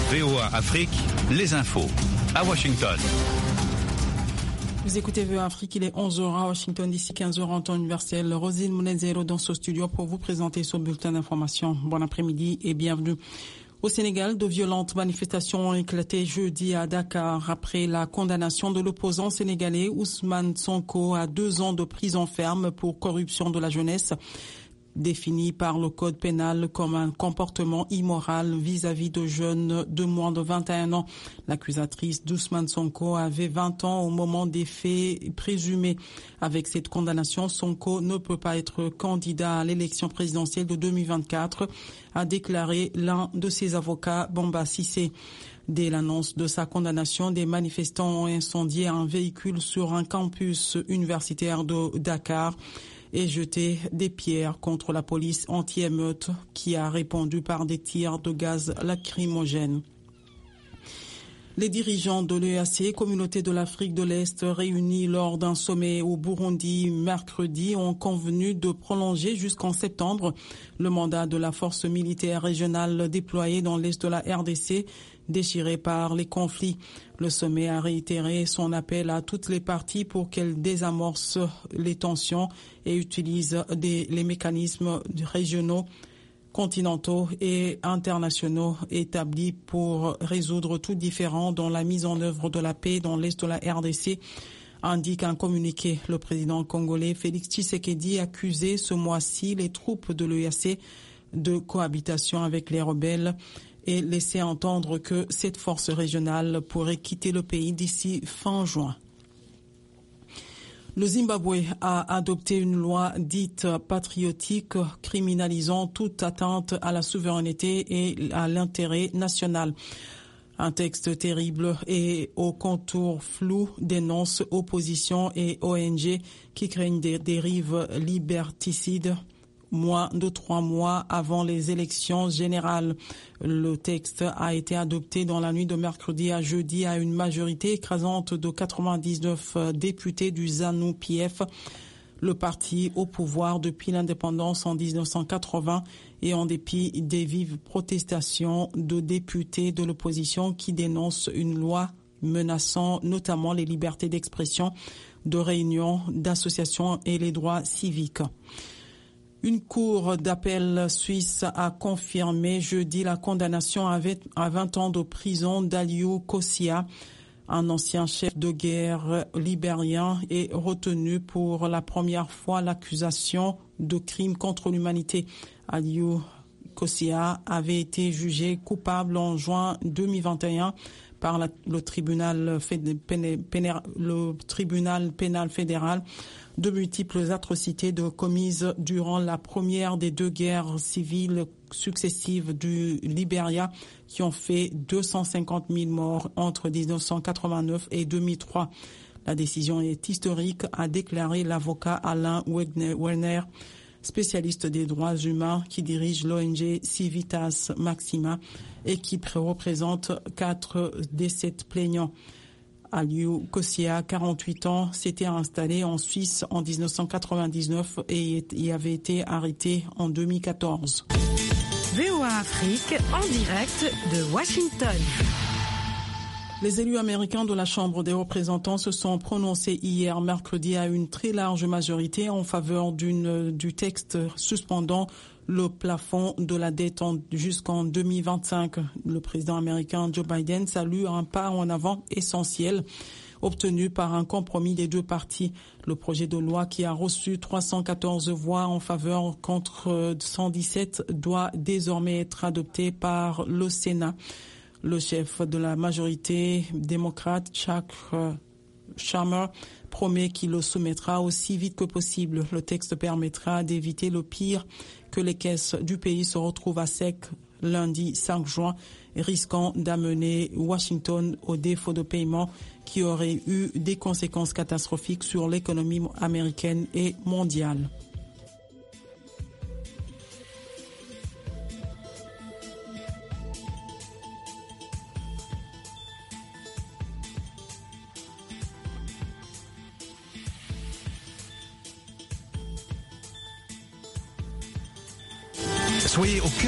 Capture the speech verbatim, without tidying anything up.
V O A Afrique, les infos à Washington. Vous écoutez V O A Afrique, il est onze heures à Washington, d'ici quinze heures en temps universel. Rosine Mounezero dans ce studio pour vous présenter ce bulletin d'information. Bon après-midi et bienvenue. Au Sénégal, de violentes manifestations ont éclaté jeudi à Dakar après la condamnation de l'opposant sénégalais Ousmane Sonko à deux ans de prison ferme pour corruption de la jeunesse, défini par le code pénal comme un comportement immoral vis-à-vis de jeunes de moins de vingt et un ans. L'accusatrice d'Ousmane Sonko avait vingt ans au moment des faits présumés. Avec cette condamnation, Sonko ne peut pas être candidat à l'élection présidentielle de deux mille vingt-quatre, a déclaré l'un de ses avocats, Bamba Cissé. Dès l'annonce de sa condamnation, des manifestants ont incendié un véhicule sur un campus universitaire de Dakar et jeté des pierres contre la police anti-émeute qui a répondu par des tirs de gaz lacrymogène. Les dirigeants de l'E A C, Communauté de l'Afrique de l'Est, réunis lors d'un sommet au Burundi mercredi, ont convenu de prolonger jusqu'en septembre le mandat de la force militaire régionale déployée dans l'Est de la R D C, déchirée par les conflits. Le sommet a réitéré son appel à toutes les parties pour qu'elles désamorcent les tensions et utilisent des, les mécanismes régionaux, continentaux et internationaux établis pour résoudre tout différend dans la mise en œuvre de la paix dans l'Est de la R D C, indique un communiqué. Le président congolais Félix Tshisekedi a accusé ce mois-ci les troupes de l'E A C de cohabitation avec les rebelles et laissé entendre que cette force régionale pourrait quitter le pays d'ici fin juin. Le Zimbabwe a adopté une loi dite patriotique criminalisant toute atteinte à la souveraineté et à l'intérêt national. Un texte terrible et aux contours flous dénonce opposition et O N G qui craignent des dérives liberticides moins de trois mois avant les élections générales. Le texte a été adopté dans la nuit de mercredi à jeudi à une majorité écrasante de quatre-vingt-dix-neuf députés du ZANU-P F, le parti au pouvoir depuis l'indépendance en dix-neuf cent quatre-vingts et en dépit des vives protestations de députés de l'opposition qui dénoncent une loi menaçant notamment les libertés d'expression, de réunion, d'association et les droits civiques. Une cour d'appel suisse a confirmé jeudi la condamnation à vingt ans de prison d'Aliou Kosia, un ancien chef de guerre libérien, et retenu pour la première fois l'accusation de crime contre l'humanité. Aliou Kosia avait été jugé coupable en juin deux mille vingt et un par la, le, tribunal, le tribunal pénal fédéral de multiples atrocités de commises durant la première des deux guerres civiles successives du Libéria qui ont fait deux cent cinquante mille morts entre dix-neuf cent quatre-vingt-neuf et deux mille trois. La décision est historique, a déclaré l'avocat Alain Werner, spécialiste des droits humains qui dirige l'O N G Civitas Maxima et qui représente quatre des sept plaignants. Aliou Kosia, quarante-huit ans, s'était installé en Suisse en dix-neuf cent quatre-vingt-dix-neuf et y avait été arrêté en deux mille quatorze. V O A Afrique en direct de Washington. Les élus américains de la Chambre des représentants se sont prononcés hier mercredi à une très large majorité en faveur d'une, du texte suspendant le plafond de la dette jusqu'en deux mille vingt-cinq. Le président américain Joe Biden salue un pas en avant essentiel obtenu par un compromis des deux partis. Le projet de loi qui a reçu trois cent quatorze voix en faveur contre cent dix-sept doit désormais être adopté par le Sénat. Le chef de la majorité démocrate, Chuck Schumer, promet qu'il le soumettra aussi vite que possible. Le texte permettra d'éviter le pire, que les caisses du pays se retrouvent à sec lundi cinq juin, risquant d'amener Washington au défaut de paiement qui aurait eu des conséquences catastrophiques sur l'économie américaine et mondiale. Soyez au cœur